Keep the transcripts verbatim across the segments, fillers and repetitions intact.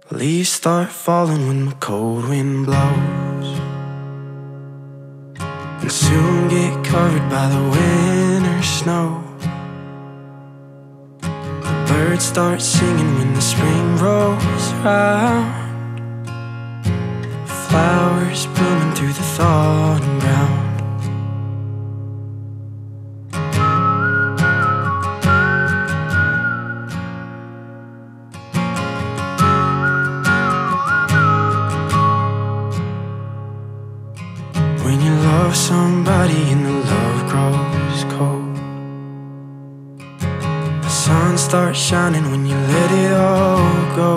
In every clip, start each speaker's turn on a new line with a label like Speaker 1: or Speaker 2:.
Speaker 1: Leaves start falling when the cold wind blows, and soon get covered by the winter snow. The birds start singing when the spring rolls around, flowers blooming through the thawing ground. When you love somebody and the love grows cold, the sun starts shining when you let it all go.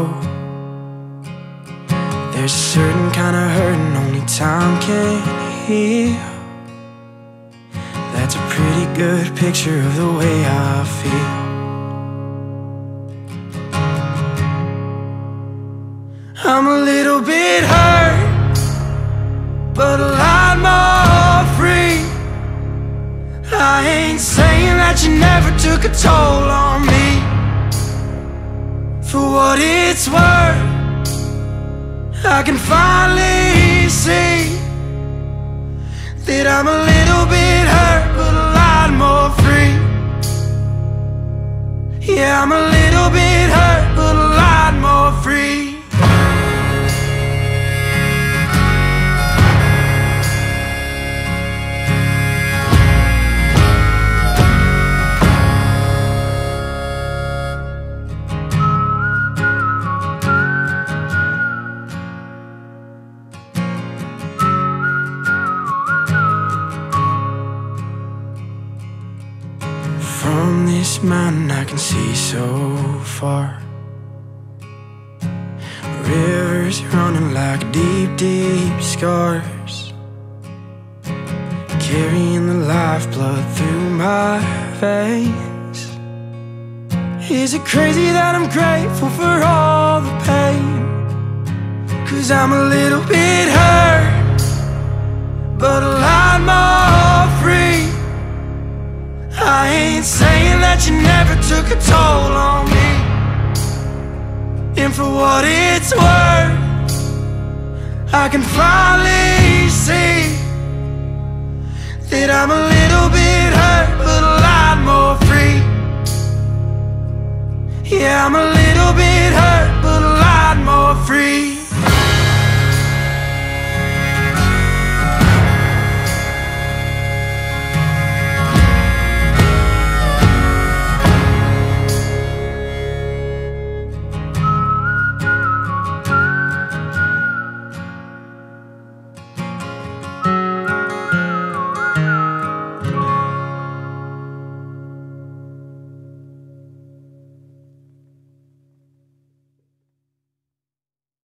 Speaker 1: There's a certain kind of hurting only time can heal. That's a pretty good picture of the way I feel. I'm a little bit hurt, but a lot more free. I ain't saying that you never took a toll on me. For what it's worth, I can finally see that I'm a little bit hurt, but a lot more free. Yeah, I'm a little bit hurt, but a lot more free. From this mountain I can see so far, rivers running like deep, deep scars, carrying the lifeblood through my veins. Is it crazy that I'm grateful for all the pain? 'Cause I'm a little bit hurt, but a lot more free. I ain't saying that you never took a toll on me. And for what it's worth, I can finally see that I'm a little bit hurt, but a lot more free. Yeah, I'm a little bit hurt, but a lot more free.